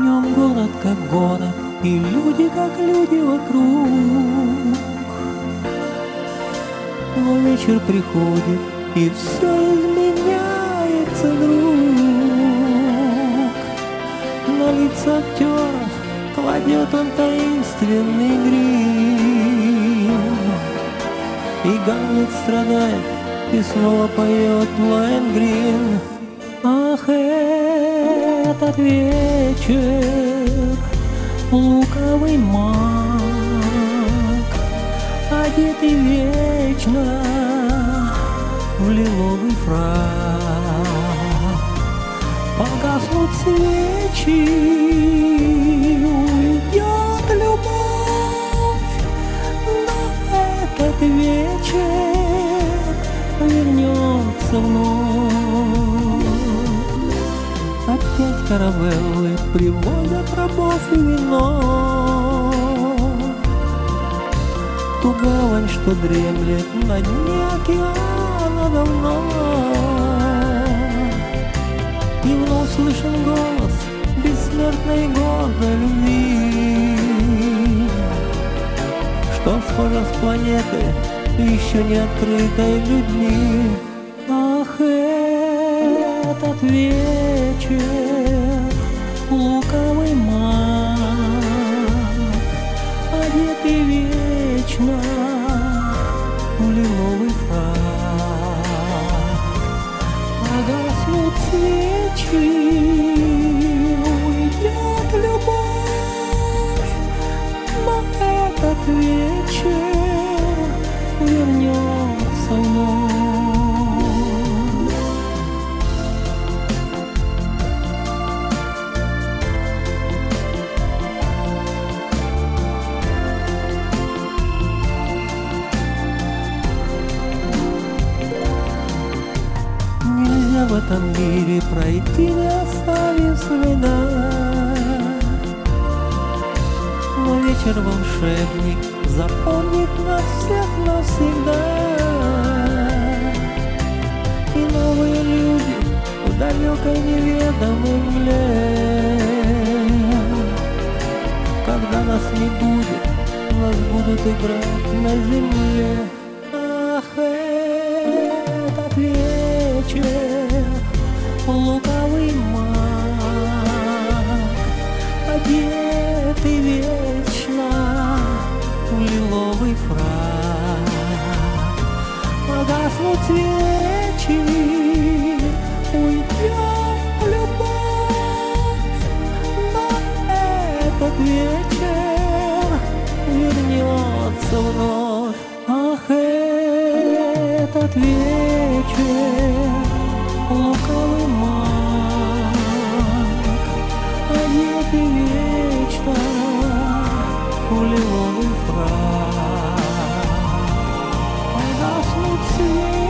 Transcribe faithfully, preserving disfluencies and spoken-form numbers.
нем город как город, и люди как люди вокруг. Но вечер приходит, и все изменяется вдруг. На лица актеров кладет он таинственный грим, и Гамлет страдает, и снова поет Лоэнгрин. Ах, этот вечер, лукавый маг, одетый вечно в лиловый фрак. Погаснут свечи, уйдет любовь, но этот вечер вернется вновь. Опять каравеллы привозят рабов и вино, ту гавань, что дремлет на дне океана давно. И вновь слышен голос бессмертной гордой любви, что схожа с планеты, еще не открытой людьми. Ах, этот вечер, лукавый маг, одетый вечно в лиловый фрак. Погаснут свечи, уйдет любовь, но этот вечер вернется вновь. Нельзя в этом мире пройти, не оставив следа, но вечер волшебник запомнит нас всех навсегда. И новые люди в далекой неведомой мгле, когда нас не будет, нас будут играть на земле. Ах, этот вечер, лукавый маг, одетый вечно в лиловый фрак. Погаснут свечи, уйдет любовь, но этот вечер вернется вновь. Ах, этот вечер, лукавый маг, одетый вечно в лиловый фрак. Погаснут свечи,